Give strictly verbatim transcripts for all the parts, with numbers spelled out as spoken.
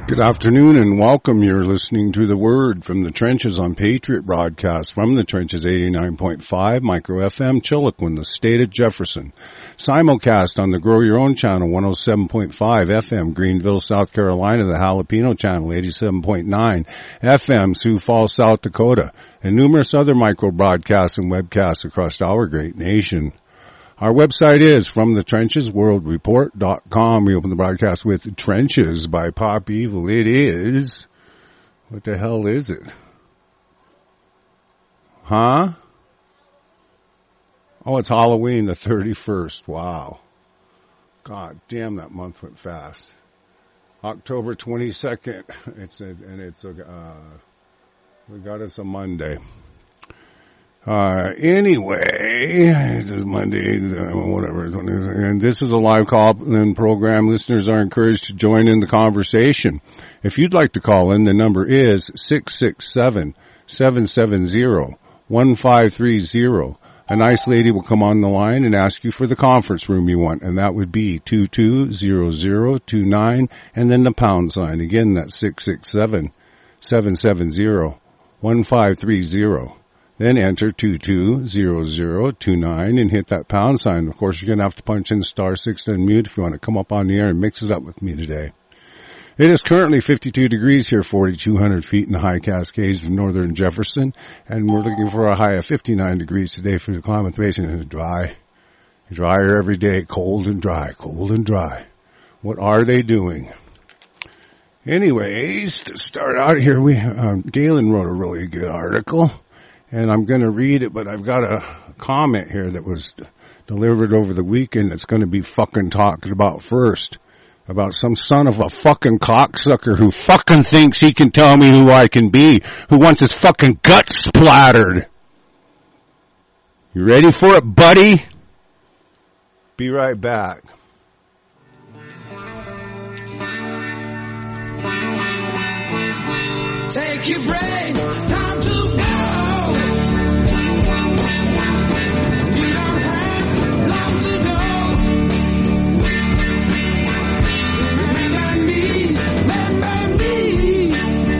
Good afternoon and welcome. You're listening to The Word from the Trenches on Patriot Broadcast from the Trenches eighty-nine point five Micro F M, Chiloquin, the state of Jefferson. Simulcast on the Grow Your Own channel, one oh seven point five F M, Greenville, South Carolina, the Jalapeno channel, eighty-seven point nine F M, Sioux Falls, South Dakota, and numerous other micro broadcasts and webcasts across our great nation. Our website is from the trenches world report dot com. We open the broadcast with Trenches by Pop Evil. It is, what the hell is it? Huh? Oh, it's Halloween the thirty-first. Wow. God damn, that month went fast. October twenty-second. It's a, and it's a, uh, we got us a Monday. Uh, anyway, this is Monday, whatever, and this is a live call-in program. Listeners are encouraged to join in the conversation. If you'd like to call in, the number is six six seven, seven seven zero, one five three zero. A nice lady will come on the line and ask you for the conference room you want, and that would be two two zero zero two nine, and then the pound sign. Again, that's six six seven, seven seven zero, one five three zero. Then enter two two zero zero two nine and hit that pound sign. Of course, you're going to have to punch in star six to unmute if you want to come up on the air and mix it up with me today. It is currently fifty-two degrees here, forty-two hundred feet in the high Cascades of northern Jefferson, and we're looking for a high of fifty-nine degrees today for the climate basin. And it's dry. Drier every day, cold and dry, cold and dry. What are they doing? Anyways, to start out here, we um, Galen wrote a really good article. And I'm going to read it, but I've got a comment here that was delivered over the weekend that's going to be fucking talked about first. About some son of a fucking cocksucker who fucking thinks he can tell me who I can be, who wants his fucking guts splattered. You ready for it, buddy? Be right back. Take your break, it's time to go. You don't have long to go. Remember me, remember me.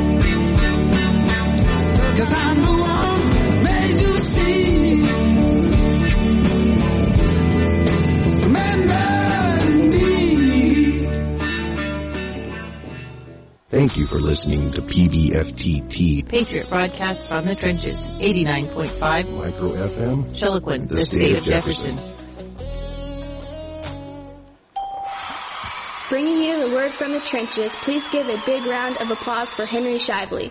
Cause I'm the one made you see. Remember me. Thank you for listening to P B F T T, Patriot Broadcast from the Trenches, eighty-nine point five Micro F M, Chiloquin, the, the state, state of of Jefferson. Jefferson. Bringing you the word from the trenches, please give a big round of applause for Henry Shively.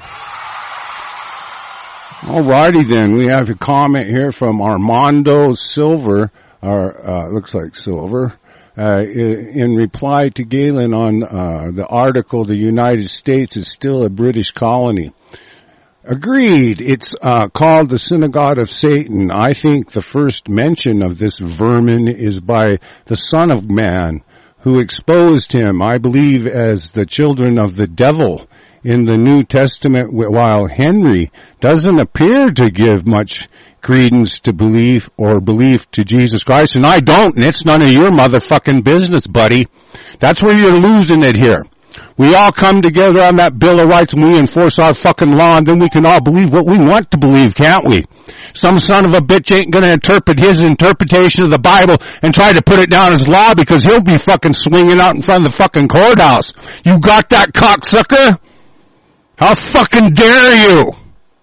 Alrighty then, we have a comment here from Armando Silver, or uh, looks like Silver. Uh, in reply to Galen on uh, the article, the United States is still a British colony. Agreed. It's uh, called the Synagogue of Satan. I think the first mention of this vermin is by the Son of Man, who exposed him, I believe, as the children of the devil in the New Testament, while Henry doesn't appear to give much credence to belief or belief to Jesus Christ, and I don't, and it's none of your motherfucking business, buddy. That's where you're losing it here. We all come together on that Bill of Rights and we enforce our fucking law, and then we can all believe what we want to believe, can't we? Some son of a bitch ain't gonna interpret his interpretation of the Bible and try to put it down as law because he'll be fucking swinging out in front of the fucking courthouse. You got that, cocksucker? How fucking dare you?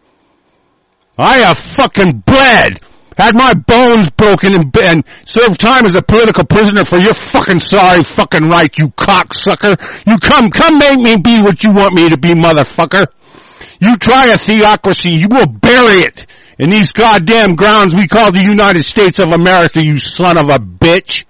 I have fucking bled, had my bones broken, and, and served time as a political prisoner for your fucking sorry fucking right, you cocksucker. You come, come make me be what you want me to be, motherfucker. You try a theocracy, you will bury it in these goddamn grounds we call the United States of America, you son of a bitch.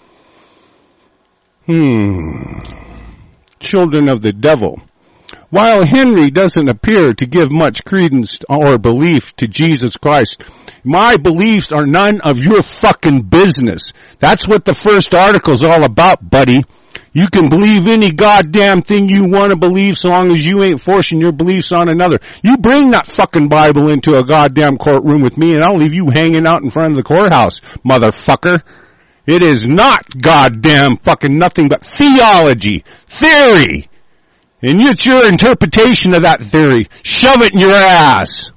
Hmm. Children of the devil. While Henry doesn't appear to give much credence or belief to Jesus Christ, my beliefs are none of your fucking business. That's what the first article's all about, buddy. You can believe any goddamn thing you want to believe so long as you ain't forcing your beliefs on another. You bring that fucking Bible into a goddamn courtroom with me and I'll leave you hanging out in front of the courthouse, motherfucker. It is not goddamn fucking nothing but theology, theory. And it's your interpretation of that theory. Shove it in your ass.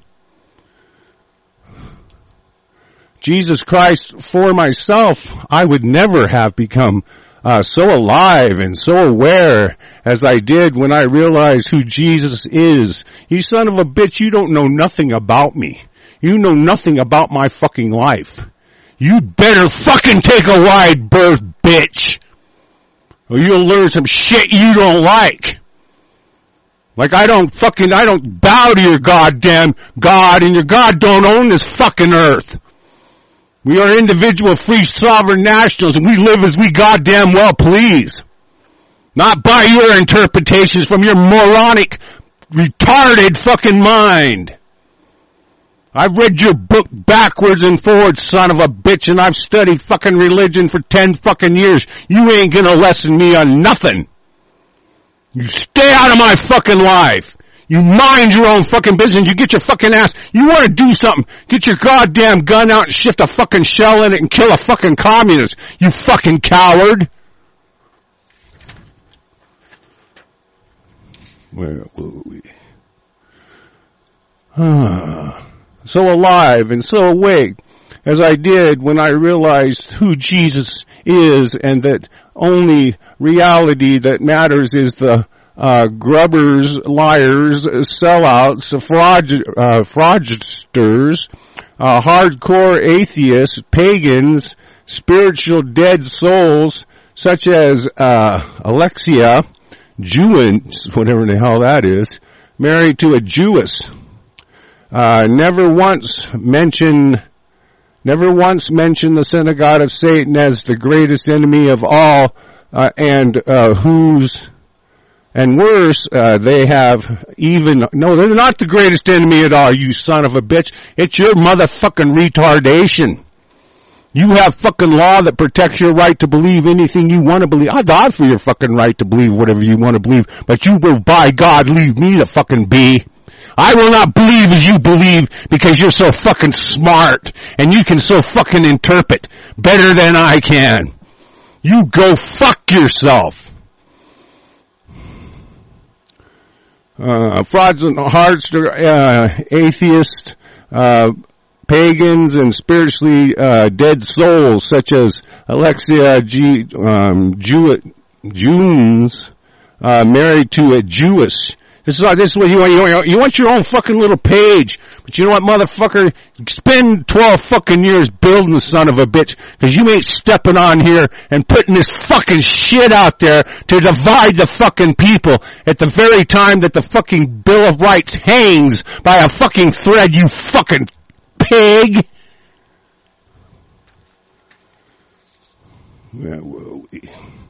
Jesus Christ, for myself, I would never have become uh, so alive and so aware as I did when I realized who Jesus is. You son of a bitch, you don't know nothing about me. You know nothing about my fucking life. You better fucking take a wide berth, bitch. Or you'll learn some shit you don't like. Like I don't fucking, I don't bow to your goddamn God, and your God don't own this fucking earth. We are individual, free, sovereign nationals, and we live as we goddamn well please. Not by your interpretations from your moronic, retarded fucking mind. I've read your book backwards and forwards, son of a bitch, and I've studied fucking religion for ten fucking years. You ain't gonna lesson me on nothing. You stay out of my fucking life. You mind your own fucking business. You get your fucking ass. You want to do something. Get your goddamn gun out and shift a fucking shell in it and kill a fucking communist. You fucking coward. Where were we? Ah, so alive and so awake as I did when I realized who Jesus is and that only reality that matters is the uh, grubbers, liars, sellouts, fraud, uh, fraudsters, uh, hardcore atheists, pagans, spiritual dead souls, such as uh, Alexia, Jewess, whatever the hell that is, married to a Jewess. Uh, never once mention, never once mention the synagogue of Satan as the greatest enemy of all, uh, and, uh, whose, and worse, uh, they have even, no, they're not the greatest enemy at all, you son of a bitch. It's your motherfucking retardation. You have fucking law that protects your right to believe anything you want to believe. I died for your fucking right to believe whatever you want to believe, but you will, by God, leave me to fucking be. I will not believe as you believe because you're so fucking smart and you can so fucking interpret better than I can. You go fuck yourself. Uh, fraudulent hearts, uh, atheist, uh, pagans and spiritually, uh, dead souls such as Alexia G, um, Jew, Junes, uh, married to a Jewess. This is, this is what you want, you want, you want your own fucking little page. But you know what, motherfucker? Spend twelve fucking years building the son of a bitch, cause you ain't stepping on here and putting this fucking shit out there to divide the fucking people at the very time that the fucking Bill of Rights hangs by a fucking thread, you fucking pig. Where were we?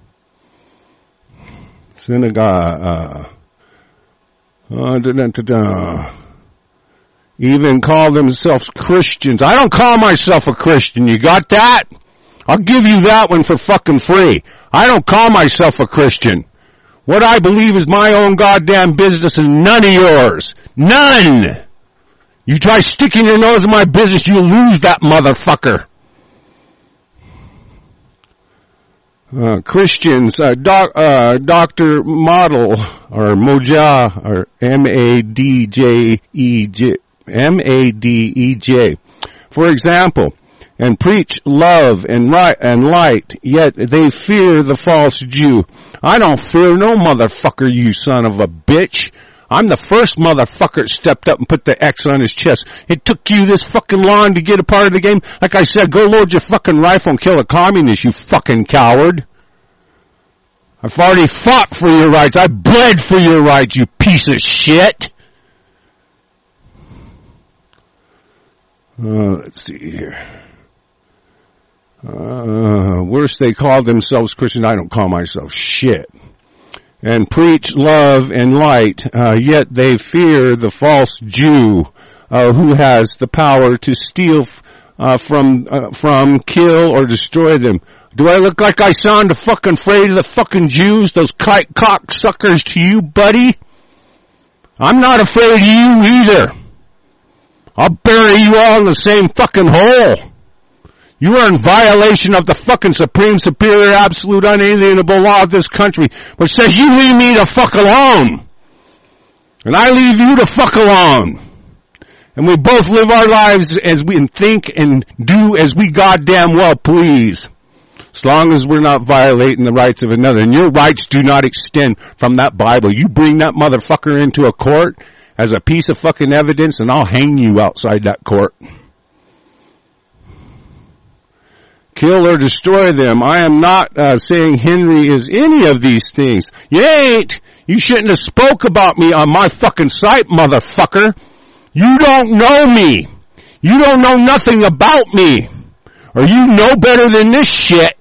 Synagogue, uh, Uh, da, da, da, da. Even call themselves Christians. I don't call myself a Christian. You got that? I'll give you that one for fucking free. I don't call myself a Christian. What I believe is my own goddamn business and none of yours. None! You try sticking your nose in my business, you'll lose that motherfucker. Uh, Christians, uh, doc, uh, Doctor Model, or Moja, or M A D J E J, M A D E J, for example, and preach love and right and light, yet they fear the false Jew. I don't fear no motherfucker, you son of a bitch. I'm the first motherfucker that stepped up and put the X on his chest. It took you this fucking long to get a part of the game. Like I said, go load your fucking rifle and kill a communist, you fucking coward. I've already fought for your rights. I bled for your rights, you piece of shit. Uh, let's see here. Uh, worse, they call themselves Christian. I don't call myself shit. And preach love and light, uh, yet they fear the false Jew, uh, who has the power to steal, uh, from, uh, from, kill, or destroy them. Do I look like I sound fucking afraid of the fucking Jews, those kite cocksuckers to you, buddy? I'm not afraid of you either. I'll bury you all in the same fucking hole. You are in violation of the fucking supreme, superior, absolute, unalienable law of this country, which says you leave me the fuck alone. And I leave you the fuck alone. And we both live our lives as we and think and do as we goddamn well please. As long as we're not violating the rights of another. And your rights do not extend from that Bible. You bring that motherfucker into a court as a piece of fucking evidence and I'll hang you outside that court. Kill or destroy them. I am not uh, saying Henry is any of these things. You ain't. You shouldn't have spoke about me on my fucking site, motherfucker. You don't know me. You don't know nothing about me. Or you know better than this shit.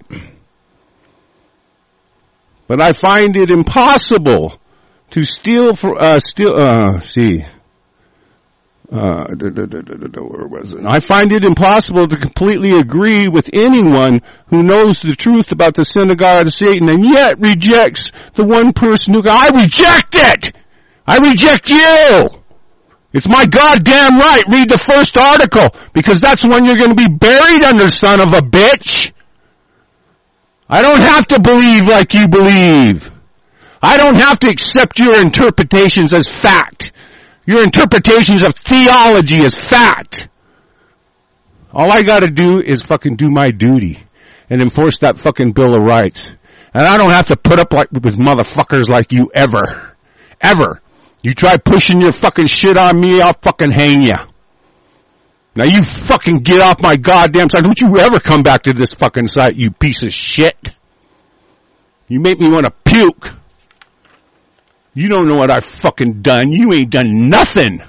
But I find it impossible to steal for, uh, steal, uh, see. Uh, where was it? I find it impossible to completely agree with anyone who knows the truth about the synagogue of Satan and yet rejects the one person who, I reject it! I reject you! It's my goddamn right. Read the first article because that's when you're going to be buried under, son of a bitch. I don't have to believe like you believe. I don't have to accept your interpretations as fact. Your interpretations of theology as fact. All I gotta do is fucking do my duty and enforce that fucking Bill of Rights. And I don't have to put up like with motherfuckers like you ever. Ever. You try pushing your fucking shit on me, I'll fucking hang ya. Now you fucking get off my goddamn site. Don't you ever come back to this fucking site, you piece of shit. You make me want to puke. You don't know what I've fucking done. You ain't done nothing.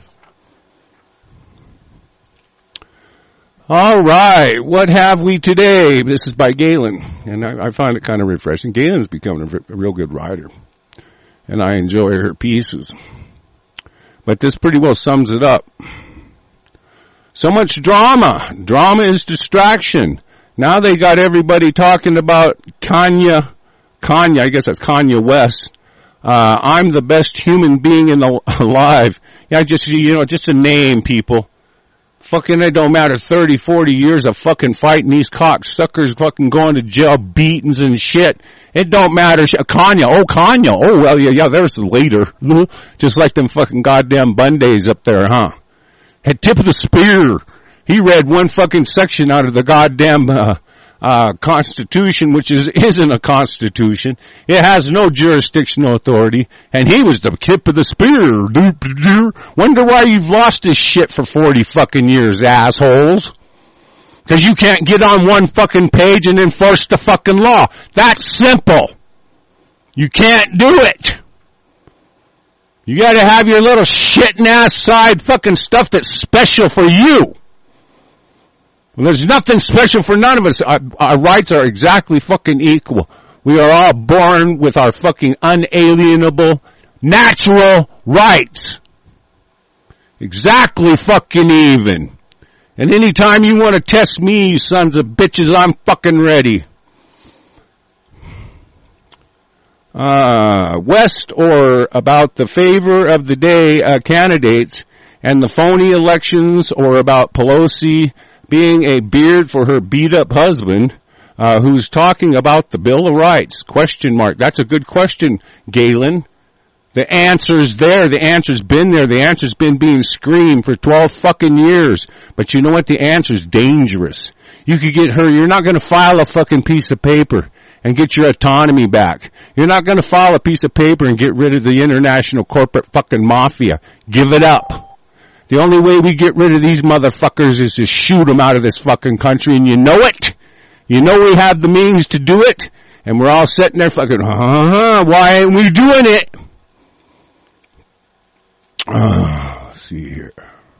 All right. What have we today? This is by Galen. And I, I find it kind of refreshing. Galen's becoming a, a real good writer. And I enjoy her pieces. But this pretty well sums it up. So much drama. Drama is distraction. Now they got everybody talking about Kanye. Kanye, I guess that's Kanye West. Uh, I'm the best human being in the, alive. Yeah, just, you know, just a name, people. Fucking, it don't matter. thirty, forty years of fucking fighting these cocksuckers, fucking going to jail, beatings and shit. It don't matter. Kanye, oh, Kanye. Oh, well, yeah, yeah, there's later. Just like them fucking goddamn Bundays up there, huh? Had tip of the spear. He read one fucking section out of the goddamn, uh, Uh, Constitution, which is, isn't a Constitution. It has no jurisdictional authority. And he was the tip of the spear. Wonder why you've lost this shit for forty fucking years, assholes. Cause you can't get on one fucking page and enforce the fucking law. That's simple. You can't do it. You gotta have your little shitting ass side fucking stuff that's special for you. Well, there's nothing special for none of us. Our, our rights are exactly fucking equal. We are all born with our fucking unalienable, natural rights. Exactly fucking even. And anytime you want to test me, you sons of bitches, I'm fucking ready. Uh, West or about the favor of the day uh, candidates and the phony elections or about Pelosi being a beard for her beat-up husband, uh, who's talking about the Bill of Rights, question mark. That's a good question, Galen. The answer's there. The answer's been there. The answer's been being screamed for twelve fucking years. But you know what? The answer's dangerous. You could get her, you're not gonna file a fucking piece of paper and get your autonomy back. You're not gonna file a piece of paper and get rid of the international corporate fucking mafia. Give it up. The only way we get rid of these motherfuckers is to shoot them out of this fucking country, and you know it. You know we have the means to do it, and we're all sitting there fucking, uh-huh, why ain't we doing it? Uh, let's see here.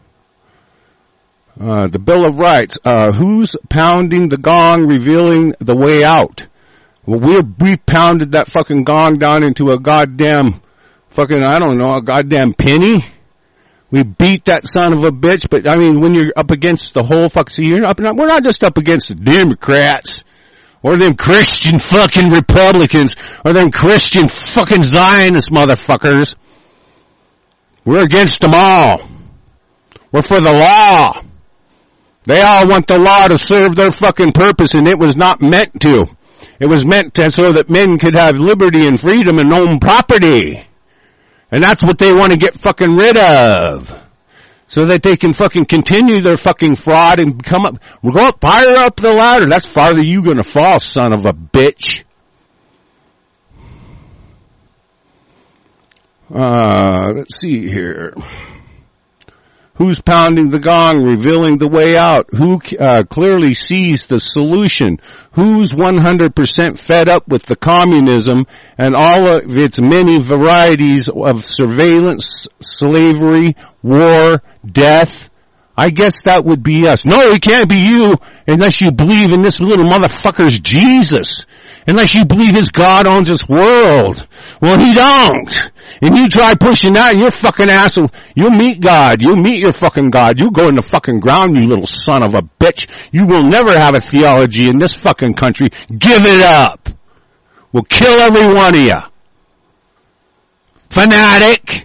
Uh, the Bill of Rights. Uh, who's pounding the gong, revealing the way out? Well, we're, we pounded that fucking gong down into a goddamn fucking, I don't know, a goddamn penny. We beat that son of a bitch, but I mean, when you're up against the whole fuck, see, you're up, we're not just up against the Democrats, or them Christian fucking Republicans, or them Christian fucking Zionist motherfuckers. We're against them all. We're for the law. They all want the law to serve their fucking purpose, and it was not meant to. It was meant to so that men could have liberty and freedom and own property. And that's what they want to get fucking rid of. So that they can fucking continue their fucking fraud and come up, we'll go up, higher up the ladder. That's farther you gonna fall, son of a bitch. Uh, let's see here. Who's pounding the gong, revealing the way out? Who uh, clearly sees the solution? Who's one hundred percent fed up with the communism and all of its many varieties of surveillance, slavery, war, death? I guess that would be us. No, it can't be you unless you believe in this little motherfucker's Jesus. Unless you believe his God owns this world. Well, he don't. And you try pushing that and you're fucking asshole. You'll meet God. You'll meet your fucking God. You'll go in the fucking ground, you little son of a bitch. You will never have a theology in this fucking country. Give it up. We'll kill every one of you. Fanatic.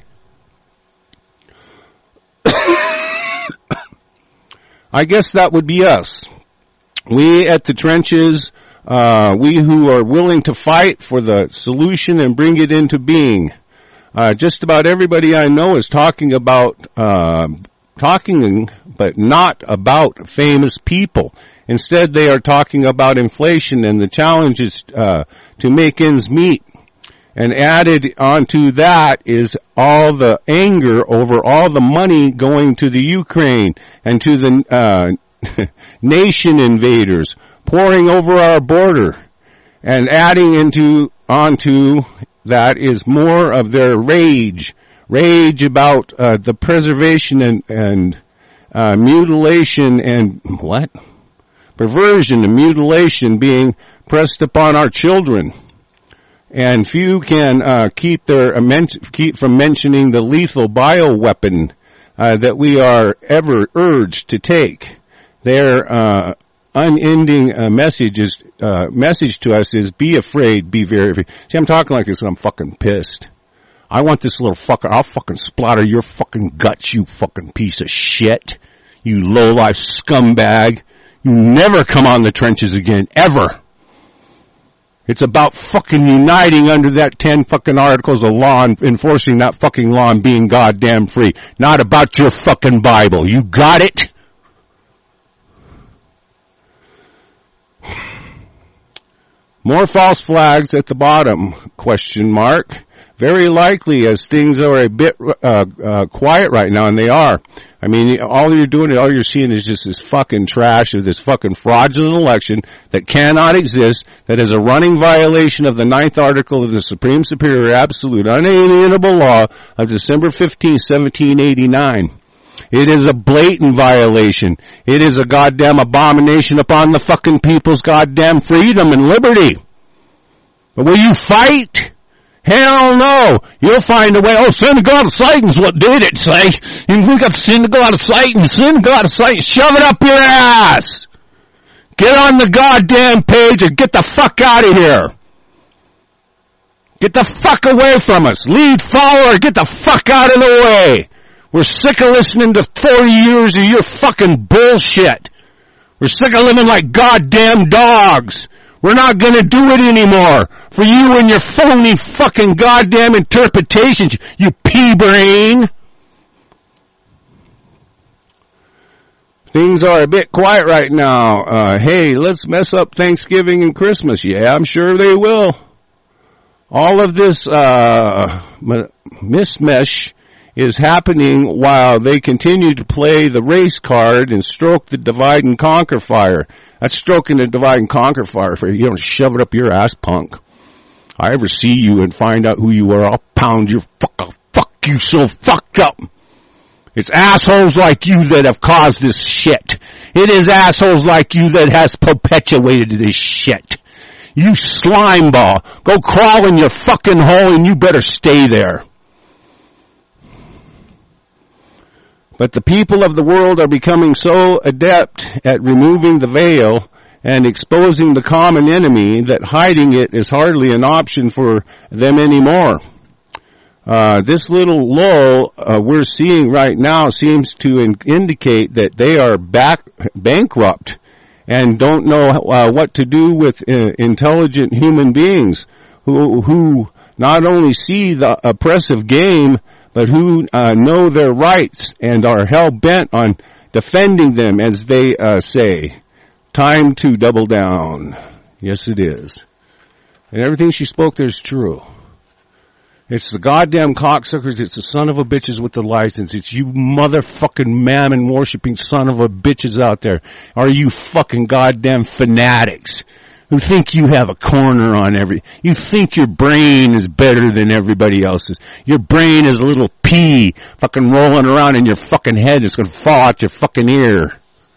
I guess that would be us. We at the trenches, uh, we who are willing to fight for the solution and bring it into being. Uh, just about everybody I know is talking about, uh, talking, but not about famous people. Instead, they are talking about inflation and the challenges, uh, to make ends meet. And added onto that is all the anger over all the money going to the Ukraine and to the, uh, nation invaders pouring over our border. And adding into, onto that is more of their rage, rage about, uh, the preservation and, and, uh, mutilation and, what? Perversion and mutilation being pressed upon our children. And few can uh, keep their keep from mentioning the lethal bioweapon uh, that we are ever urged to take. Their uh, unending uh, message is uh, message to us is: be afraid, be very. Afraid. See, I'm talking like this, and I'm fucking pissed. I want this little fucker. I'll fucking splatter your fucking guts, you fucking piece of shit, you low-life scumbag. You never come on the trenches again, ever. It's about fucking uniting under that ten fucking articles of law and enforcing that fucking law and being goddamn free. Not about your fucking Bible. You got it? More false flags at the bottom, question mark. Very likely, as things are a bit uh, uh quiet right now, and they are. I mean, all you're doing, all you're seeing is just this fucking trash of this fucking fraudulent election that cannot exist, that is a running violation of the ninth article of the Supreme Superior Absolute Unalienable Law of December fifteenth, seventeen eighty-nine. It is a blatant violation. It is a goddamn abomination upon the fucking people's goddamn freedom and liberty. But will you fight? Hell no. You'll find a way. Oh, sin to God of Satan's what did it say. And we got sin to God of Satan, sin to God of Satan. Shove it up your ass. Get on the goddamn page and get the fuck out of here. Get the fuck away from us. Lead, follower, get the fuck out of the way. We're sick of listening to forty years of your fucking bullshit. We're sick of living like goddamn dogs. We're not gonna do it anymore. For you and your phony fucking goddamn interpretations, you pea-brain. Things are a bit quiet right now. Uh, hey, let's mess up Thanksgiving and Christmas. Yeah, I'm sure they will. All of this, uh, mismesh is happening while they continue to play the race card and stroke the divide and conquer fire. That's stroking the divide and conquer fire for you. You don't shove it up your ass, punk. I ever see you and find out who you are, I'll pound your fuck, I'll fuck you so fucked up. It's assholes like you that have caused this shit. It is assholes like you that has perpetuated this shit. You slime ball. Go crawl in your fucking hole and you better stay there. But the people of the world are becoming so adept at removing the veil and exposing the common enemy that hiding it is hardly an option for them anymore. Uh, this little lull uh, we're seeing right now seems to in- indicate that they are back bankrupt and don't know uh, what to do with uh, intelligent human beings who who not only see the oppressive game, but who uh, know their rights and are hell-bent on defending them, as they uh, say. Time to double down. Yes, it is. And everything she spoke there is true. It's the goddamn cocksuckers. It's the son of a bitches with the license. It's you motherfucking mammon worshipping son of a bitches out there. Are you fucking goddamn fanatics who think you have a corner on every, you think your brain is better than everybody else's. Your brain is a little pea fucking rolling around in your fucking head. It's going to fall out your fucking ear.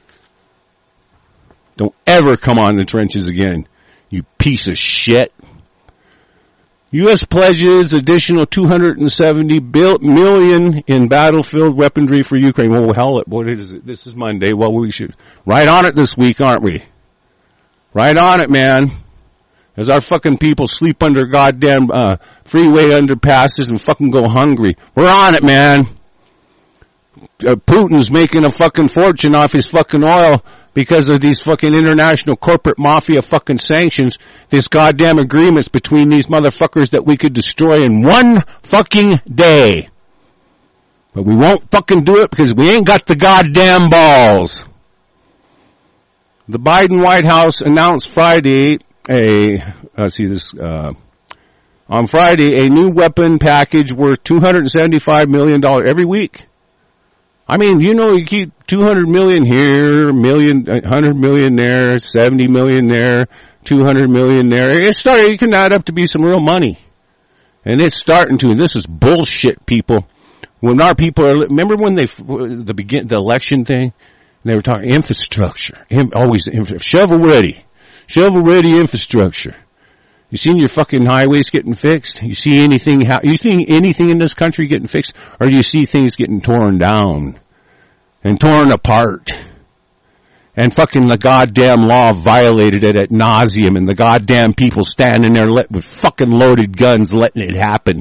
Don't ever come on the trenches again, you piece of shit. U S pledges additional two hundred seventy million in battlefield weaponry for Ukraine. Well, hell, what is it? This is Monday. Well, we should right on it this week, aren't we? Right on it, man. As our fucking people sleep under goddamn uh, freeway underpasses and fucking go hungry. We're on it, man. Uh, Putin's making a fucking fortune off his fucking oil because of these fucking international corporate mafia fucking sanctions, these goddamn agreements between these motherfuckers that we could destroy in one fucking day. But we won't fucking do it because we ain't got the goddamn balls. The Biden White House announced Friday a, let's see this, uh, on Friday, a new weapon package worth two hundred seventy-five million dollars every week. I mean, you know, you keep two hundred million here, million, one hundred million there, seventy million there, two hundred million there. It's starting, it can add up to be some real money. And it's starting to, and this is bullshit, people. When our people are, remember when they, the begin, the election thing, they were talking infrastructure, always shovel ready, shovel ready infrastructure. You seen your fucking highways getting fixed? You see anything, you see anything in this country getting fixed? Or do you see things getting torn down and torn apart? And fucking the goddamn law violated it ad nauseum, and the goddamn people standing there let, with fucking loaded guns letting it happen.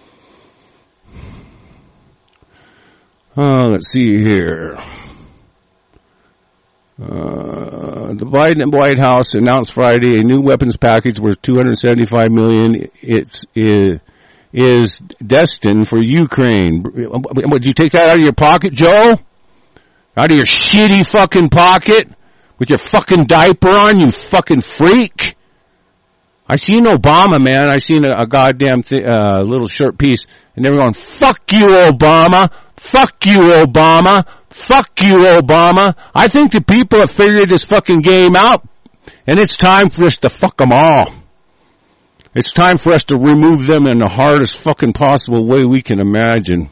Oh, let's see here. Uh, the Biden White House announced Friday a new weapons package worth two hundred seventy-five million dollars. It's is, is destined for Ukraine. Would you take that out of your pocket, Joe? Out of your shitty fucking pocket with your fucking diaper on, you fucking freak. I seen Obama, man. I seen a, a goddamn th- uh, little short piece, and they were going, "Fuck you, Obama! Fuck you, Obama! Fuck you, Obama!" I think the people have figured this fucking game out, and it's time for us to fuck them all. It's time for us to remove them in the hardest fucking possible way we can imagine.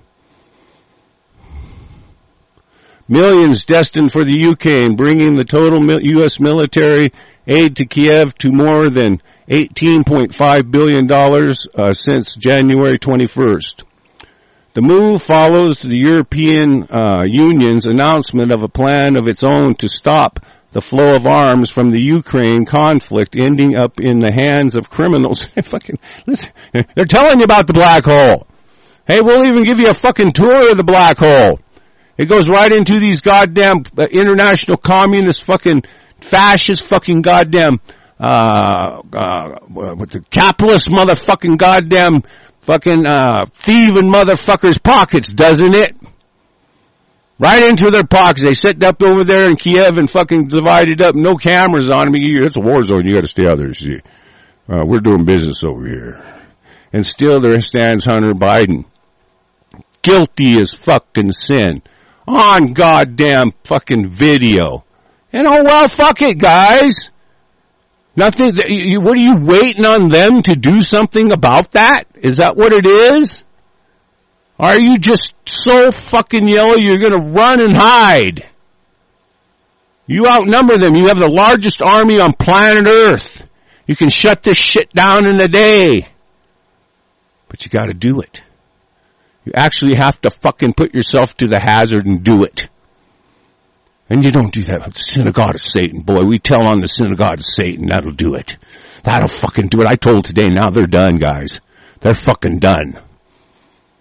Millions destined for the U K and bringing the total U S military aid to Kiev to more than eighteen point five billion dollars uh, since January twenty-first. The move follows the European uh, Union's announcement of a plan of its own to stop the flow of arms from the Ukraine conflict, ending up in the hands of criminals. Fucking listen, they're telling you about the black hole. Hey, we'll even give you a fucking tour of the black hole. It goes right into these goddamn uh, international communist fucking fascist fucking goddamn uh uh with the capitalist motherfucking goddamn fucking uh thieving motherfuckers' pockets, doesn't it? Right into their pockets. They set up over there in Kiev and fucking divided up. No cameras on them. It's a war zone. You got to stay out there. See, uh, we're doing business over here. And still there stands Hunter Biden, guilty as fucking sin, on goddamn fucking video. And oh well, fuck it, guys. Nothing. You, what are you waiting on them to do something about that? Is that what it is? Are you just so fucking yellow you're gonna run and hide? You outnumber them. You have the largest army on planet Earth. You can shut this shit down in a day. But you gotta do it. You actually have to fucking put yourself to the hazard and do it. And you don't do that with the synagogue of Satan. Boy, we tell on the synagogue of Satan, that'll do it. That'll fucking do it. I told today, now they're done, guys. They're fucking done.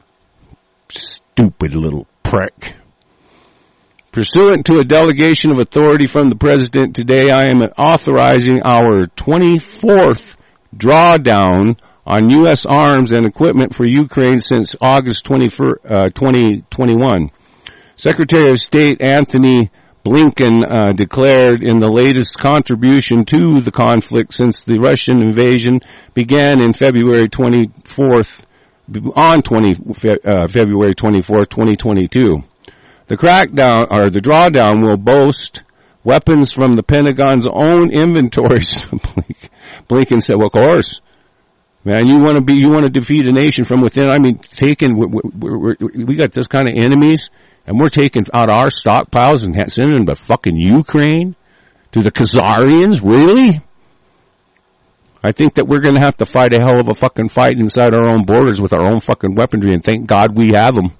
Stupid little prick. Pursuant to a delegation of authority from the President today, I am authorizing our twenty-fourth drawdown on U S arms and equipment for Ukraine since August twenty-first, uh, twenty twenty-one. Secretary of State Anthony Blinken uh, declared in the latest contribution to the conflict since the Russian invasion began in February twenty-fourth, on twenty, uh, February twenty-fourth, twenty twenty-two. The crackdown, or the drawdown, will boast weapons from the Pentagon's own inventories. Blinken said, well, of course. Man, you want to be, you want to defeat a nation from within. I mean, taking, we, we, we, we got this kind of enemies, and we're taking out our stockpiles and sending them to fucking Ukraine? To the Khazarians? Really? I think that we're going to have to fight a hell of a fucking fight inside our own borders with our own fucking weaponry, and thank God we have them.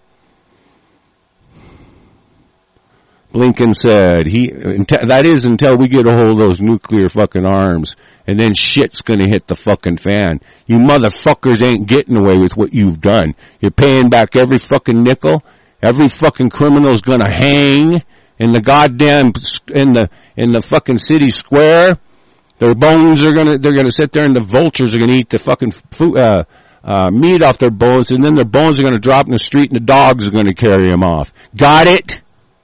Blinken said, he, that is until we get a hold of those nuclear fucking arms, and then shit's gonna hit the fucking fan. You motherfuckers ain't getting away with what you've done. You're paying back every fucking nickel. Every fucking criminal's gonna hang in the goddamn, in the, in the fucking city square. Their bones are gonna, they're gonna sit there and the vultures are gonna eat the fucking food, uh, uh, meat off their bones, and then their bones are gonna drop in the street and the dogs are gonna carry them off. Got it?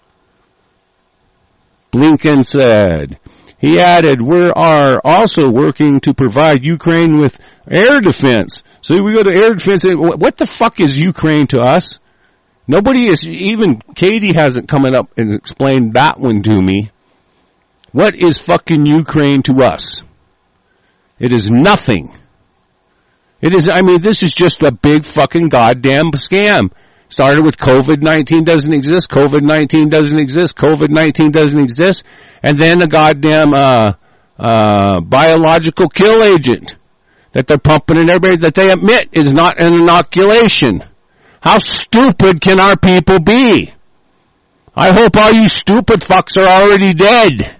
Blinken said. He added, we are also working to provide Ukraine with air defense. So we go to air defense. What the fuck is Ukraine to us? Nobody is, even Katie hasn't come up and explained that one to me. What is fucking Ukraine to us? It is nothing. It is, I mean, this is just a big fucking goddamn scam. Started with COVID nineteen doesn't exist, COVID nineteen doesn't exist, COVID nineteen doesn't exist, and then a goddamn, uh, uh, biological kill agent that they're pumping in everybody that they admit is not an inoculation. How stupid can our people be? I hope all you stupid fucks are already dead.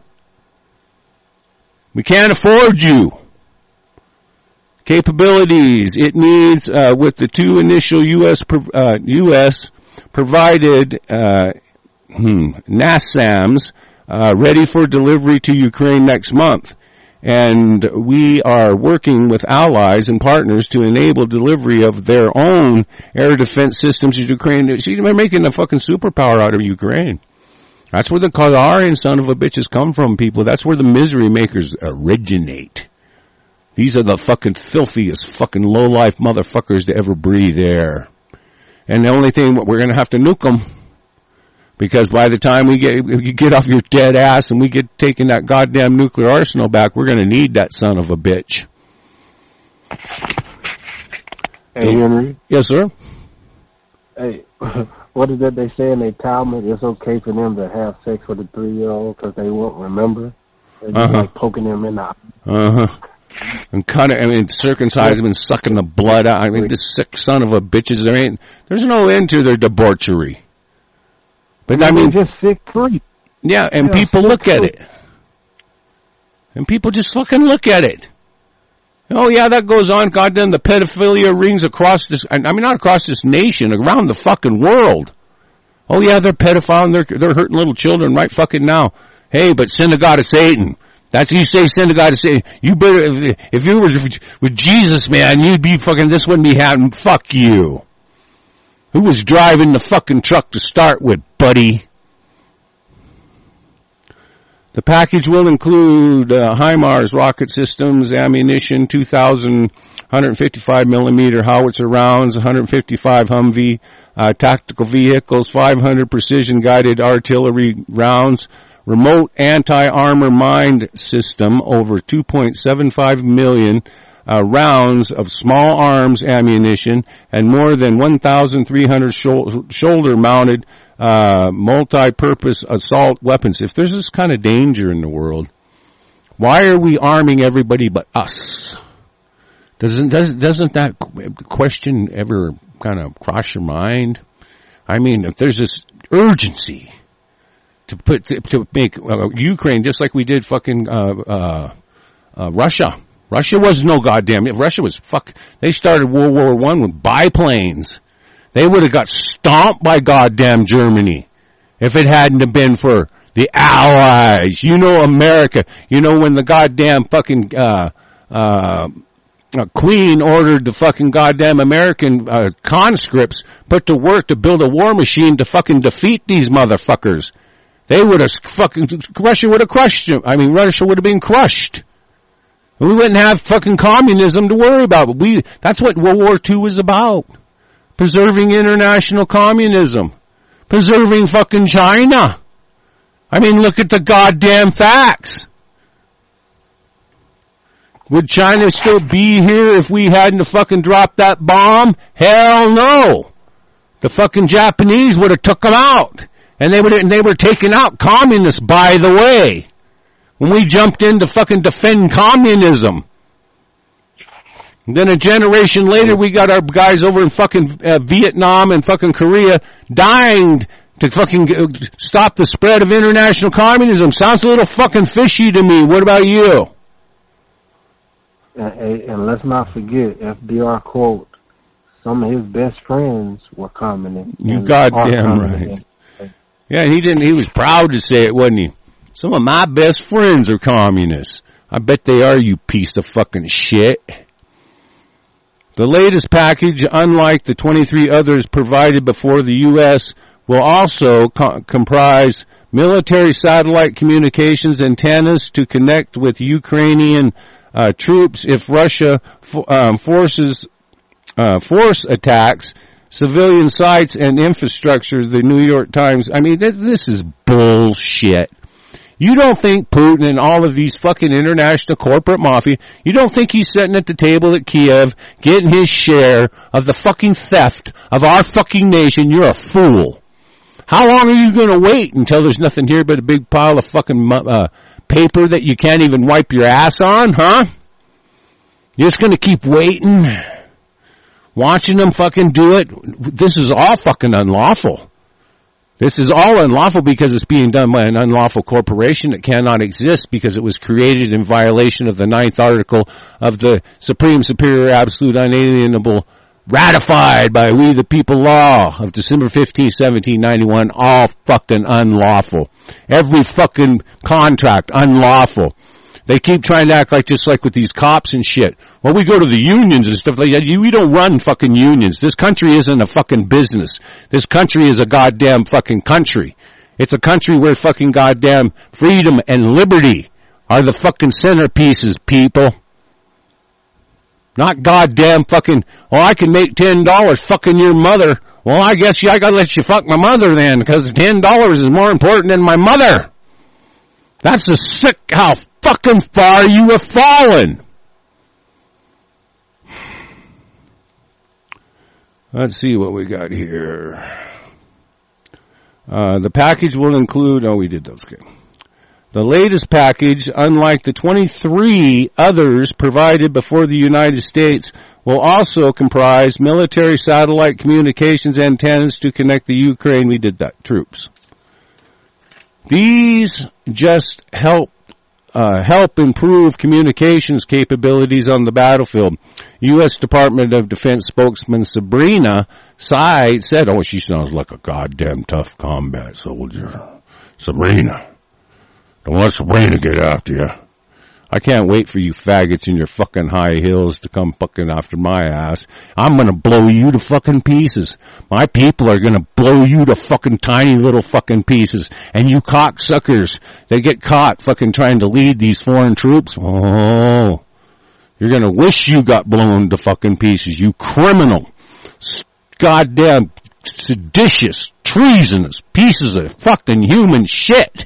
We can't afford you. Capabilities. It needs, uh, with the two initial U S, uh, U S provided, uh, hmm, NASAMS, uh, ready for delivery to Ukraine next month. And we are working with allies and partners to enable delivery of their own air defense systems to Ukraine. See, they're making a fucking superpower out of Ukraine. That's where the Khazarian son of a bitches come from, people. That's where the misery makers originate. These are the fucking filthiest fucking low-life motherfuckers to ever breathe air. And the only thing, we're going to have to nuke them. Because by the time we get, you get off your dead ass and we get taking that goddamn nuclear arsenal back, we're going to need that son of a bitch. Hey, Henry. Yes, sir? Hey, what is that they say in their Talmud? It's okay for them to have sex with a three-year-old because they won't remember. They're just Uh-huh. like poking them in the eye. Uh-huh. And kind of, I mean, circumcised them and sucking the blood out. I mean, this sick son of a bitches, there ain't, there's no end to their debauchery. But I mean, just sick free. Yeah, and Yeah, people look at free. it. And people just fucking look at it. Oh yeah, that goes on. Goddamn, the pedophilia rings across this, I mean, not across this nation, around the fucking world. Oh yeah, they're pedophile and they're, they're hurting little children right fucking now. Hey, but synagogue of Satan. That's what you say, synagogue of Satan. You better, if, if you were with Jesus, man, you'd be fucking, this wouldn't be happening. Fuck you. Who was driving the fucking truck to start with, buddy? The package will include uh, HIMARS rocket systems, ammunition, two thousand one fifty-five millimeter howitzer rounds, one hundred fifty-five Humvee uh, tactical vehicles, five hundred precision-guided artillery rounds, remote anti-armor mine system, over two point seven five million uh, rounds of small arms ammunition, and more than one thousand three hundred shou- shoulder-mounted Uh, multi-purpose assault weapons. If there's this kind of danger in the world, why are we arming everybody but us? Doesn't, doesn't, doesn't that question ever kind of cross your mind? I mean, if there's this urgency to put, to make uh, Ukraine just like we did fucking, uh, uh, uh, Russia. Russia was no goddamn, Russia was fuck, they started World War One with biplanes. They would have got stomped by goddamn Germany if it hadn't have been for the Allies. You know, America. You know, when the goddamn fucking uh, uh, Queen ordered the fucking goddamn American uh, conscripts put to work to build a war machine to fucking defeat these motherfuckers. They would have fucking, Russia would have crushed them. I mean, Russia would have been crushed. We wouldn't have fucking communism to worry about. But we, that's what World War Two was about. Preserving international communism. Preserving fucking China. I mean, look at the goddamn facts. Would China still be here if we hadn't fucking dropped that bomb? Hell no. The fucking Japanese would have took them out. And they would, and they were taking out communists, by the way. When we jumped in to fucking defend communism. And then a generation later, we got our guys over in fucking uh, Vietnam and fucking Korea dying to fucking stop the spread of international communism. Sounds a little fucking fishy to me. What about you? And, and let's not forget, F D R quote, some of his best friends were communists. You goddamn right. Yeah, he didn't, he was proud to say it, wasn't he? Some of my best friends are communists. I bet they are, you piece of fucking shit. The latest package, unlike the twenty-three others provided before the U S, will also co- comprise military satellite communications antennas to connect with Ukrainian uh, troops if Russia fo- um, forces uh, force attacks civilian sites and infrastructure. The New York Times. I mean, this, this is bullshit. You don't think Putin and all of these fucking international corporate mafia, you don't think he's sitting at the table at Kiev getting his share of the fucking theft of our fucking nation? You're a fool. How long are you going to wait until there's nothing here but a big pile of fucking uh, paper that you can't even wipe your ass on, huh? You're just going to keep waiting, watching them fucking do it? This is all fucking unlawful. This is all unlawful because it's being done by an unlawful corporation that cannot exist because it was created in violation of the ninth article of the Supreme, Superior, Absolute, Unalienable, ratified by we the people law of December fifteenth, seventeen ninety-one, all fucking unlawful. Every fucking contract, unlawful. They keep trying to act like, just like with these cops and shit. Well, we go to the unions and stuff like that. We don't run fucking unions. This country isn't a fucking business. This country is a goddamn fucking country. It's a country where fucking goddamn freedom and liberty are the fucking centerpieces, people. Not goddamn fucking, well, I can make ten dollars fucking your mother. Well, I guess yeah, I gotta let you fuck my mother then, because ten dollars is more important than my mother. That's a sick how fucking far you have fallen. Let's see what we got here. Uh, the package will include, oh, we did those. Okay. The latest package, unlike the twenty-three others provided before the United States, will also comprise military satellite communications antennas to connect the Ukraine, we did that, troops. These just help Uh, help improve communications capabilities on the battlefield. U S Department of Defense spokesman Sabrina Sy said, oh, she sounds like a goddamn tough combat soldier. Sabrina. Don't let Sabrina get after you. I can't wait for you faggots in your fucking high heels to come fucking after my ass. I'm gonna blow you to fucking pieces. My people are gonna blow you to fucking tiny little fucking pieces. And you cocksuckers, they get caught fucking trying to lead these foreign troops. Oh, you're gonna wish you got blown to fucking pieces, you criminal, goddamn seditious, treasonous pieces of fucking human shit.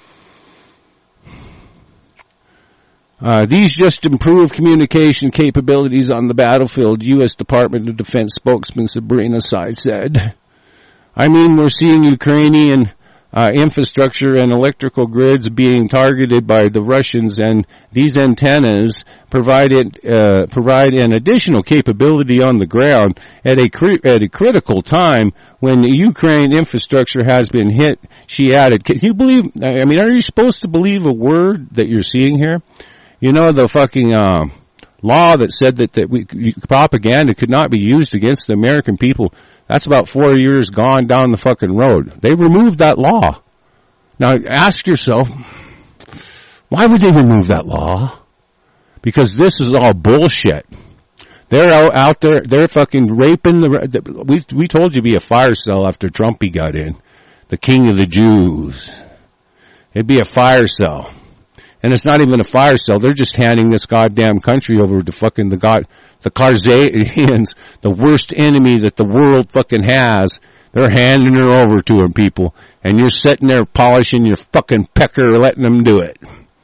Uh, these just improve communication capabilities on the battlefield, U S Department of Defense spokesman Sabrina Sy said. I mean, we're seeing Ukrainian uh, infrastructure and electrical grids being targeted by the Russians, and these antennas provide it, uh, provide an additional capability on the ground at a cri- at a critical time when the Ukraine infrastructure has been hit. She added, "Can you believe? I mean, are you supposed to believe a word that you're seeing here?" You know, the fucking uh, law that said that, that we, propaganda could not be used against the American people. That's about four years gone down the fucking road. They removed that law. Now ask yourself, why would they remove that law? Because this is all bullshit. They're out, out there, they're fucking raping the, we, we told you to be a fire cell after Trumpy got in. The king of the Jews. It'd be a fire cell. And it's not even a fire cell. They're just handing this goddamn country over to fucking the god, the Karzaians, the worst enemy that the world fucking has. They're handing her over to them, people. And you're sitting there polishing your fucking pecker, letting them do it.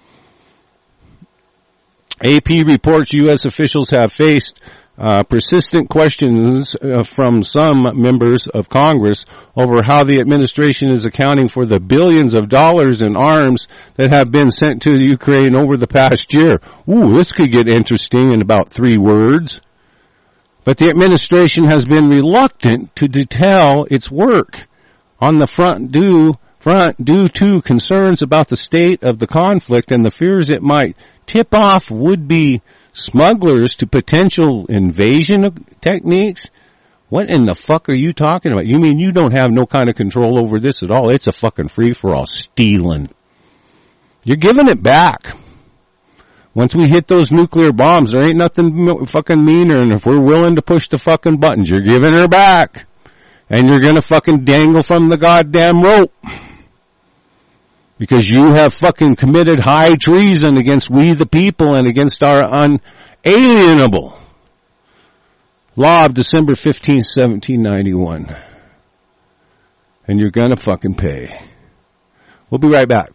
A P reports U S officials have faced uh, persistent questions uh, from some members of Congress over how the administration is accounting for the billions of dollars in arms that have been sent to Ukraine over the past year. Ooh, this could get interesting in about three words. But the administration has been reluctant to detail its work on the front due, front due to concerns about the state of the conflict and the fears it might tip off would-be smugglers to potential invasion techniques. What in the fuck are you talking about? You mean you don't have no kind of control over this at all? It's a fucking free-for-all stealing. You're giving it back. Once we hit those nuclear bombs, there ain't nothing fucking meaner, and if we're willing to push the fucking buttons, you're giving her back. And you're gonna fucking dangle from the goddamn rope. Because you have fucking committed high treason against we the people and against our unalienable law of December fifteenth, seventeen ninety-one. And you're gonna fucking pay. We'll be right back.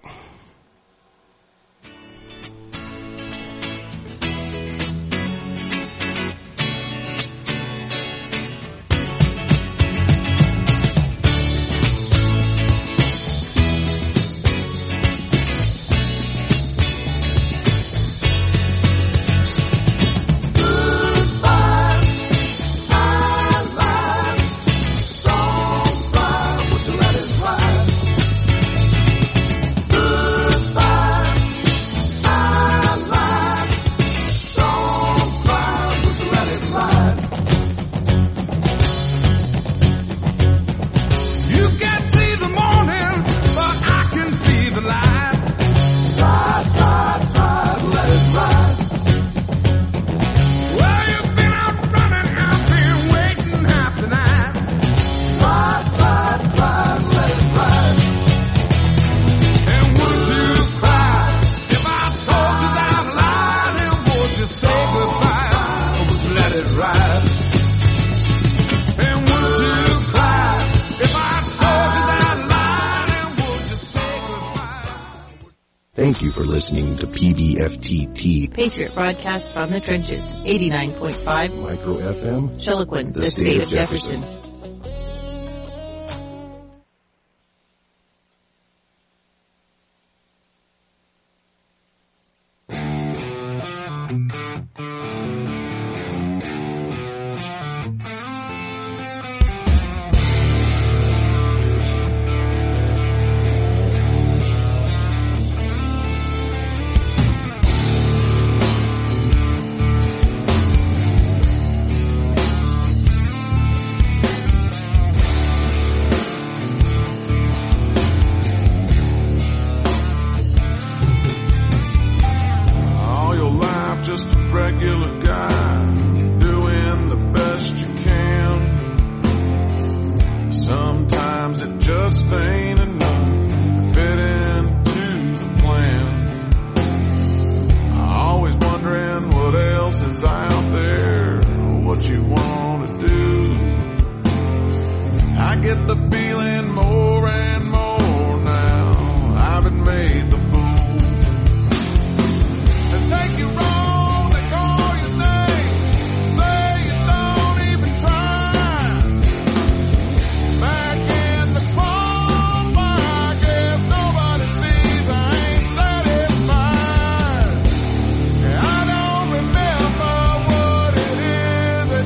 Thank you for listening to P B F T T, Patriot broadcast from the trenches, eighty-nine point five Micro F M, Chiloquin, the, the state, state of Jefferson. Jefferson.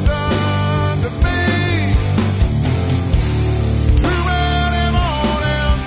True well and on and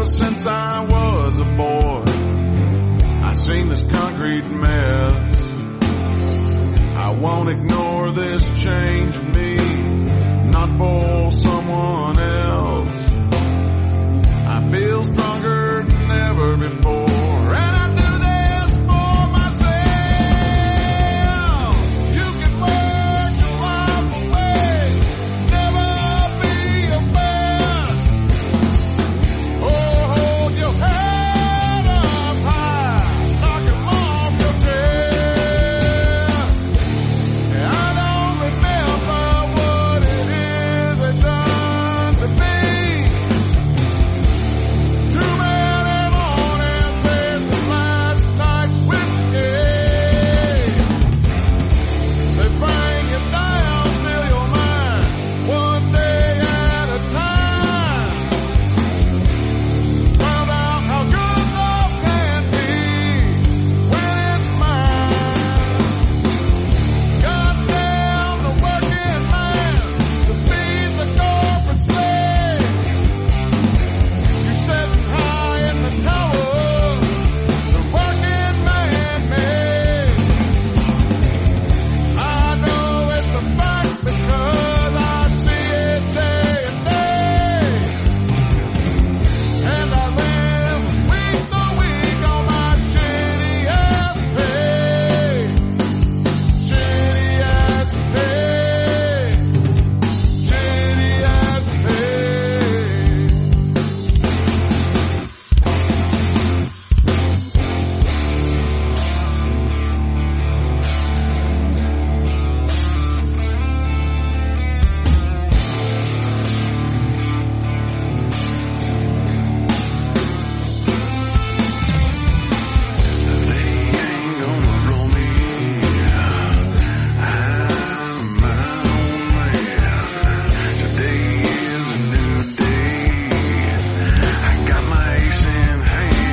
ever since I was a boy, I seen this concrete mess. I won't ignore this change in me, not for someone else. I feel stronger than ever before, and I do this for myself. You can work your life away, never be your best. Oh, hold your head up high, knock 'em off your chest. I don't remember what it is they done to me. Too many mornings wasted last night's whiskey. They bring you down, steal your mind, one day at a time. Found out how good love can be when it's mine. Goddamn the working man to be the corporate slave. You sitting high in the tower, the working man made. I know it's a fact because I see it day and day. And I live week to week on my shitty ass pay. Shitty ass pay. Shitty ass pay. They ain't gonna roll me out of my own man. Today is a new day. I got my ace in hand.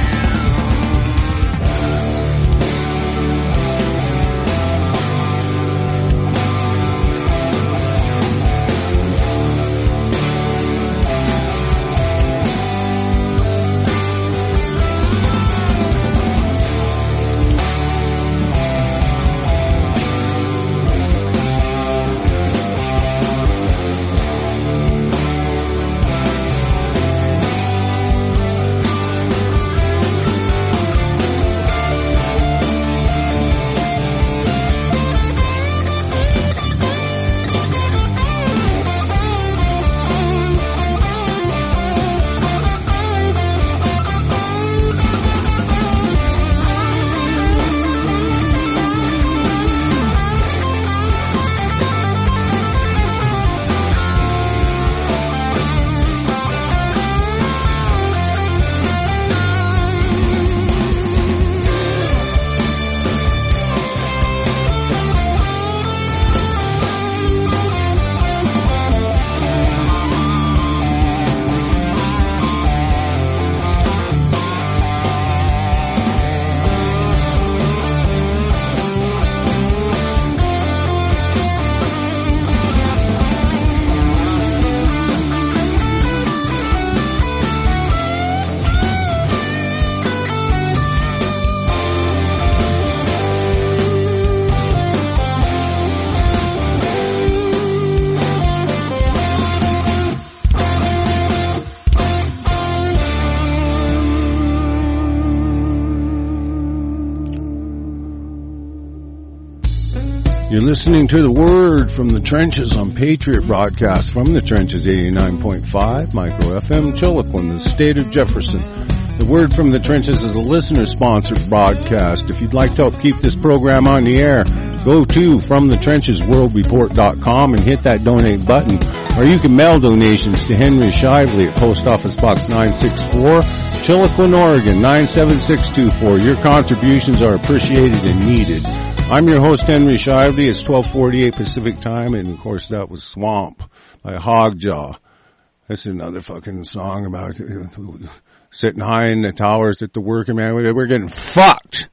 You're listening to the Word from the Trenches on Patriot Broadcast from the Trenches eighty-nine point five Micro F M, Chiloquin, the state of Jefferson. The Word from the Trenches is a listener-sponsored broadcast. If you'd like to help keep this program on the air, go to from the trenches world report dot com and hit that donate button. Or you can mail donations to Henry Shively at Post Office Box nine sixty-four, Chiloquin, Oregon nine seven six two four. Your contributions are appreciated and needed. I'm your host, Henry Shively. It's twelve forty-eight Pacific Time, and of course that was Swamp by Hogjaw. That's another fucking song about uh, sitting high in the towers that the working man, we're getting fucked.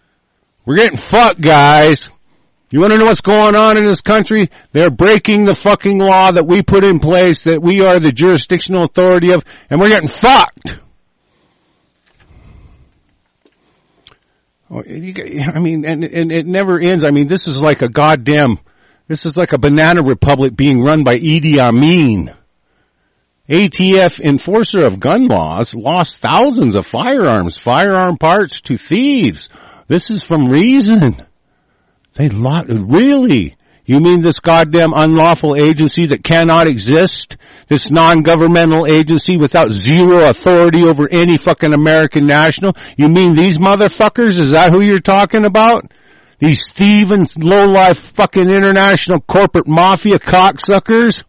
We're getting fucked, guys. You want to know what's going on in this country? They're breaking the fucking law that we put in place, that we are the jurisdictional authority of, and we're getting fucked. I mean, and, and it never ends. I mean, this is like a goddamn, this is like a banana republic being run by Idi Amin. A T F enforcer of gun laws lost thousands of firearms, firearm parts to thieves. This is from Reason. They lost, really? You mean this goddamn unlawful agency that cannot exist? This non-governmental agency without zero authority over any fucking American national? You mean these motherfuckers? Is that who you're talking about? These thieving, low-life fucking international corporate mafia cocksuckers?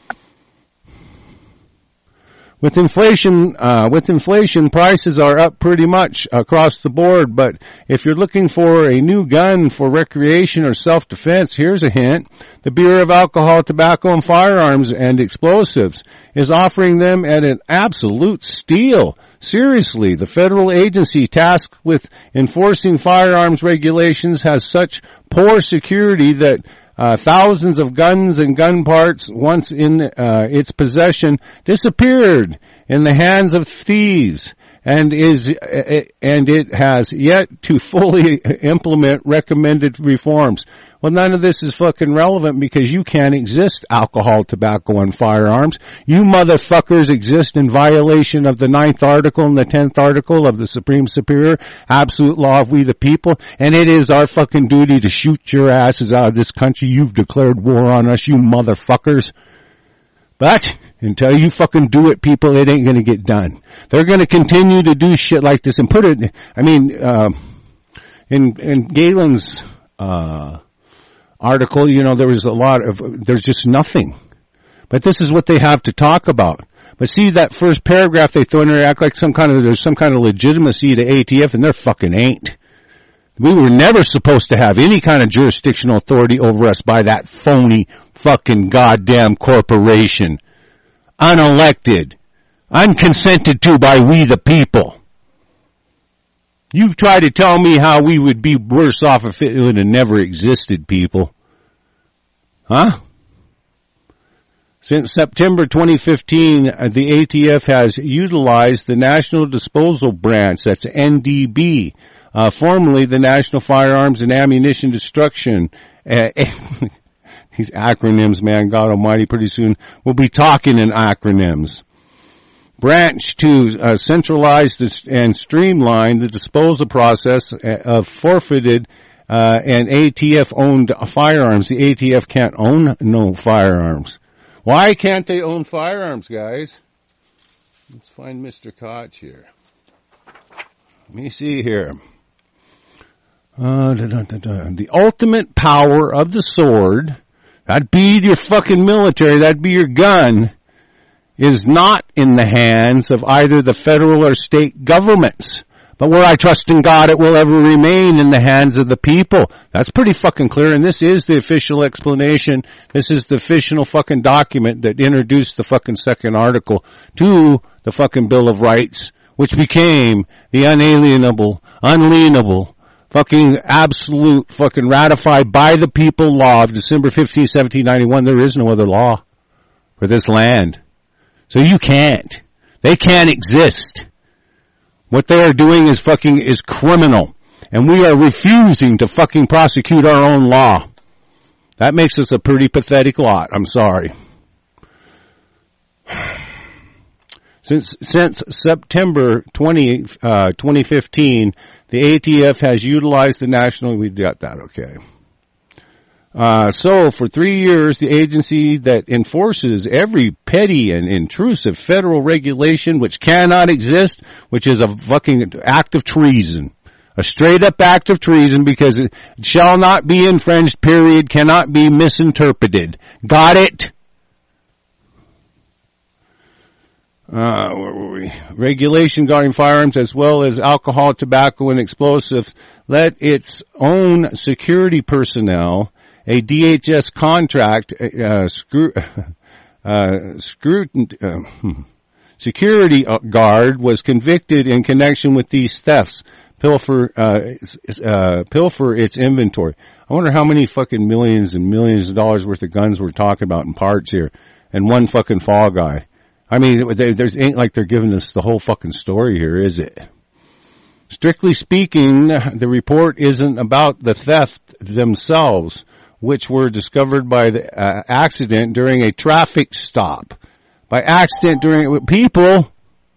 With inflation, uh, with inflation, prices are up pretty much across the board, but if you're looking for a new gun for recreation or self-defense, here's a hint. The Bureau of Alcohol, Tobacco, and Firearms and Explosives is offering them at an absolute steal. Seriously, the federal agency tasked with enforcing firearms regulations has such poor security that Uh, thousands of guns and gun parts once in uh, its possession disappeared in the hands of thieves, and is uh, and it has yet to fully implement recommended reforms. Well, none of this is fucking relevant because you can't exist, alcohol, tobacco, and firearms. You motherfuckers exist in violation of the ninth article and the tenth article of the Supreme Superior Absolute Law of We the People, and it is our fucking duty to shoot your asses out of this country. You've declared war on us, you motherfuckers. But until you fucking do it, people, it ain't gonna get done. They're gonna continue to do shit like this and put it, I mean, uh, in, in Galen's, uh, article, you know, there was a lot of, there's just nothing. But this is what they have to talk about. But see that first paragraph they throw in there, act like some kind of, there's some kind of legitimacy to A T F, and there fucking ain't. We were never supposed to have any kind of jurisdictional authority over us by that phony fucking goddamn corporation. Unelected. Unconsented to by we the people. You try to tell me how we would be worse off if it would have never existed, people. Huh? Since September twenty fifteen, the A T F has utilized the National Disposal Branch, that's N D B, uh, formerly the National Firearms and Ammunition Destruction. Uh, these acronyms, man, God almighty, pretty soon we'll be talking in acronyms. Branch to uh, centralize this and streamline the disposal process of forfeited uh, and A T F-owned firearms. The A T F can't own no firearms. Why can't they own firearms, guys? Let's find Mister Koch here. Let me see here. Uh, da, da, da, da. The ultimate power of the sword, that'd be your fucking military, that'd be your gun, is not in the hands of either the federal or state governments. But where I trust in God, it will ever remain in the hands of the people. That's pretty fucking clear, and this is the official explanation. This is the official fucking document that introduced the fucking second article to the fucking Bill of Rights, which became the unalienable, unalienable, fucking absolute fucking ratified by the people law of December fifteenth, seventeen ninety-one. There is no other law for this land. So you can't. They can't exist. What they are doing is fucking, is criminal. And we are refusing to fucking prosecute our own law. That makes us a pretty pathetic lot. I'm sorry. Since, since September twentieth, uh, twenty fifteen, the A T F has utilized the national, we got that, okay. Uh, so for three years, the agency that enforces every petty and intrusive federal regulation which cannot exist, which is a fucking act of treason. A straight up act of treason because it shall not be infringed, period, cannot be misinterpreted. Got it? Uh, where were we? Regulation regarding firearms as well as alcohol, tobacco, and explosives. Let its own security personnel, a D H S contract, uh, screw, uh, scrutin, uh, security guard was convicted in connection with these thefts. Pilfer, uh, uh, pilfer its inventory. I wonder how many fucking millions and millions of dollars worth of guns we're talking about in parts here. And one fucking fall guy. I mean, they, there's ain't like they're giving us the whole fucking story here, is it? Strictly speaking, the report isn't about the theft themselves, which were discovered by the uh, accident during a traffic stop. By accident during people,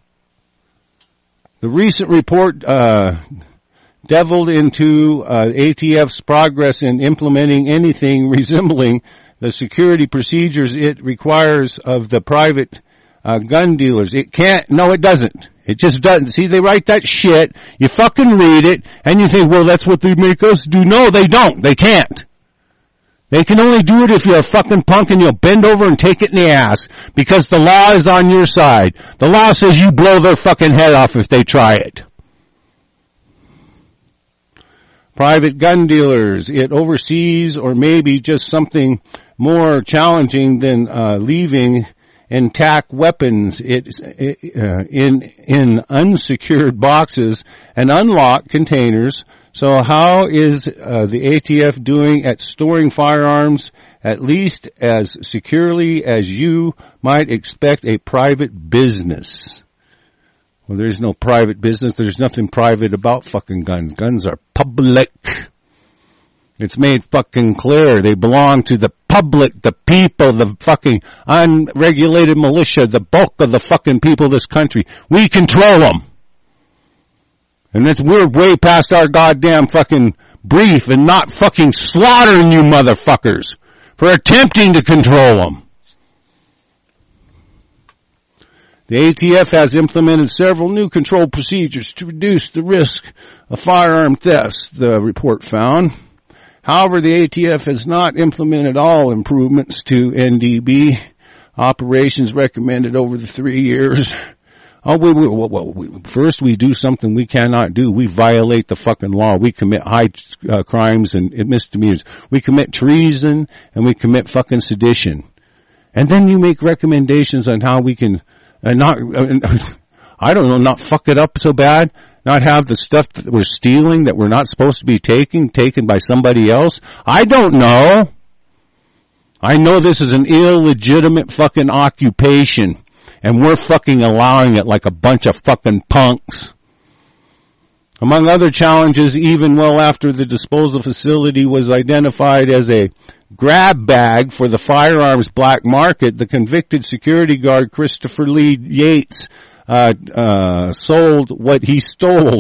the recent report uh, delved into uh, A T F's progress in implementing anything resembling the security procedures it requires of the private uh, gun dealers. It can't, no it doesn't. It just doesn't. See, they write that shit, you fucking read it, and you think, well, that's what they make us do. No, they don't. They can't. They can only do it if you're a fucking punk and you'll bend over and take it in the ass, because the law is on your side. The law says you blow their fucking head off if they try it. Private gun dealers, it oversees, or maybe just something more challenging than uh, leaving intact weapons it, uh, in in unsecured boxes and unlocked containers. So how is uh, the A T F doing at storing firearms at least as securely as you might expect a private business? Well, there's no private business. There's nothing private about fucking guns. Guns are public. It's made fucking clear. They belong to the public, the people, the fucking unregulated militia, the bulk of the fucking people of this country. We control them. And that's, we're way past our goddamn fucking brief and not fucking slaughtering you motherfuckers for attempting to control them. The A T F has implemented several new control procedures to reduce the risk of firearm thefts, the report found. However, the A T F has not implemented all improvements to N D B operations recommended over the three years. Oh, we, we, well, we, first we do something we cannot do. We violate the fucking law. We commit high uh, crimes and misdemeanors. We commit treason and we commit fucking sedition. And then you make recommendations on how we can uh, not, uh, I don't know, not fuck it up so bad. Not have the stuff that we're stealing that we're not supposed to be taking, taken by somebody else. I don't know. I know this is an illegitimate fucking occupation. And we're fucking allowing it like a bunch of fucking punks. Among other challenges, even well after the disposal facility was identified as a grab bag for the firearms black market, the convicted security guard Christopher Lee Yates uh, uh, sold what he stole.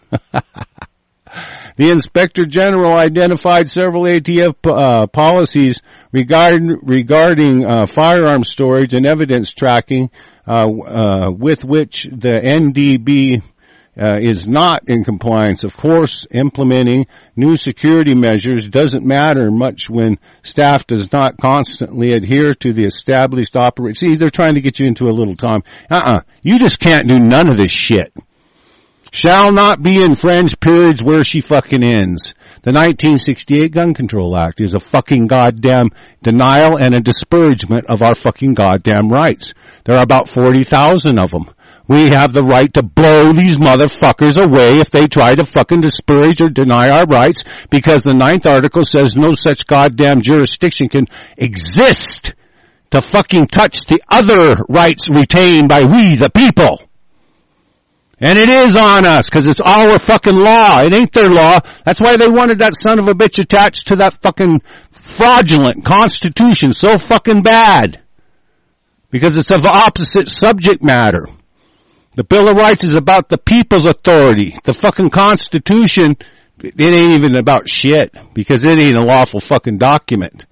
The Inspector General identified several A T F uh, policies regarding regarding uh, firearm storage and evidence tracking uh, uh, with which the N D B uh, is not in compliance. Of course, implementing new security measures doesn't matter much when staff does not constantly adhere to the established operation. See, they're trying to get you into a little time. Uh-uh. You just can't do none of this shit. Shall not be infringed, periods where she fucking ends. The nineteen sixty-eight Gun Control Act is a fucking goddamn denial and a disparagement of our fucking goddamn rights. There are about forty thousand of them. We have the right to blow these motherfuckers away if they try to fucking disparage or deny our rights, because the ninth article says no such goddamn jurisdiction can exist to fucking touch the other rights retained by we the people. And it is on us, because it's our fucking law. It ain't their law. That's why they wanted that son of a bitch attached to that fucking fraudulent Constitution so fucking bad. Because it's of opposite subject matter. The Bill of Rights is about the people's authority. The fucking Constitution, it ain't even about shit, because it ain't a lawful fucking document.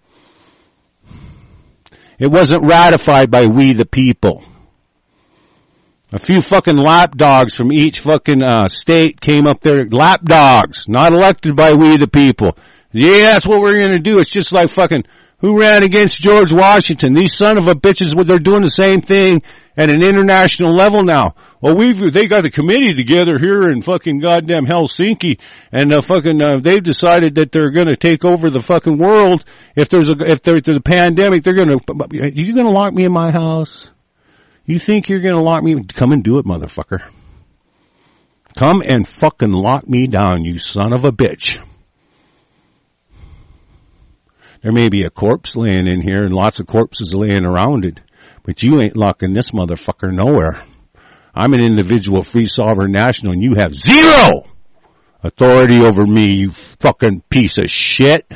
It wasn't ratified by we the people. A few fucking lapdogs from each fucking uh, state came up there. Lapdogs, not elected by we the people. Yeah, that's what we're going to do. It's just like fucking who ran against George Washington. These son of a bitches, they're doing the same thing at an international level now. Well, we've they got a committee together here in fucking goddamn Helsinki, and uh, fucking uh, they've decided that they're going to take over the fucking world. If there's a if there's a pandemic, they're going to. Are you going to lock me in my house? You think you're going to lock me? Come and do it, motherfucker. Come and fucking lock me down, you son of a bitch. There may be a corpse laying in here and lots of corpses laying around it, but you ain't locking this motherfucker nowhere. I'm an individual, free, sovereign, national, and you have zero authority over me, you fucking piece of shit.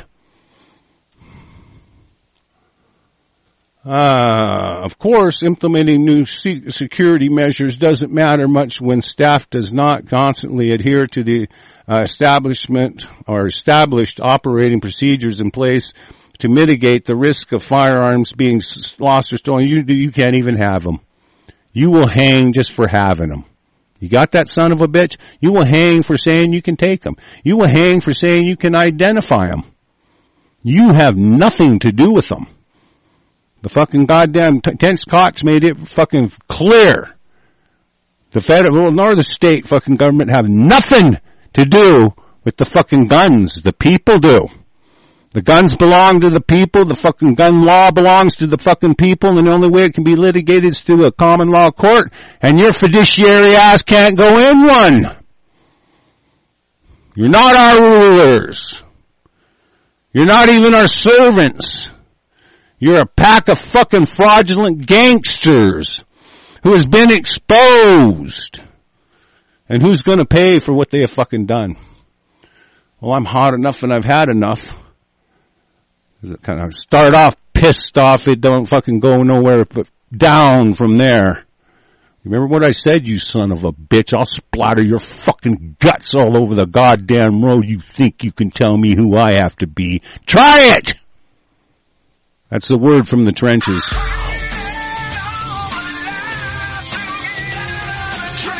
Uh, of course, implementing new se- security measures doesn't matter much when staff does not constantly adhere to the uh, establishment or established operating procedures in place to mitigate the risk of firearms being s- lost or stolen. You, you can't even have them. You will hang just for having them. You got that son of a bitch? You will hang for saying you can take them. You will hang for saying you can identify them. You have nothing to do with them. The fucking goddamn t- Tense Cots made it fucking clear. The federal nor the state fucking government have nothing to do with the fucking guns. The people do. The guns belong to the people. The fucking gun law belongs to the fucking people. And the only way it can be litigated is through a common law court. And your fiduciary ass can't go in one. You're not our rulers. You're not even our servants. You're a pack of fucking fraudulent gangsters who has been exposed. And who's going to pay for what they have fucking done? Well, I'm hot enough and I've had enough. It kind of start off pissed off, it don't fucking go nowhere but down from there. Remember what I said, you son of a bitch? I'll splatter your fucking guts all over the goddamn road. You think you can tell me who I have to be? Try it! That's the word from the trenches.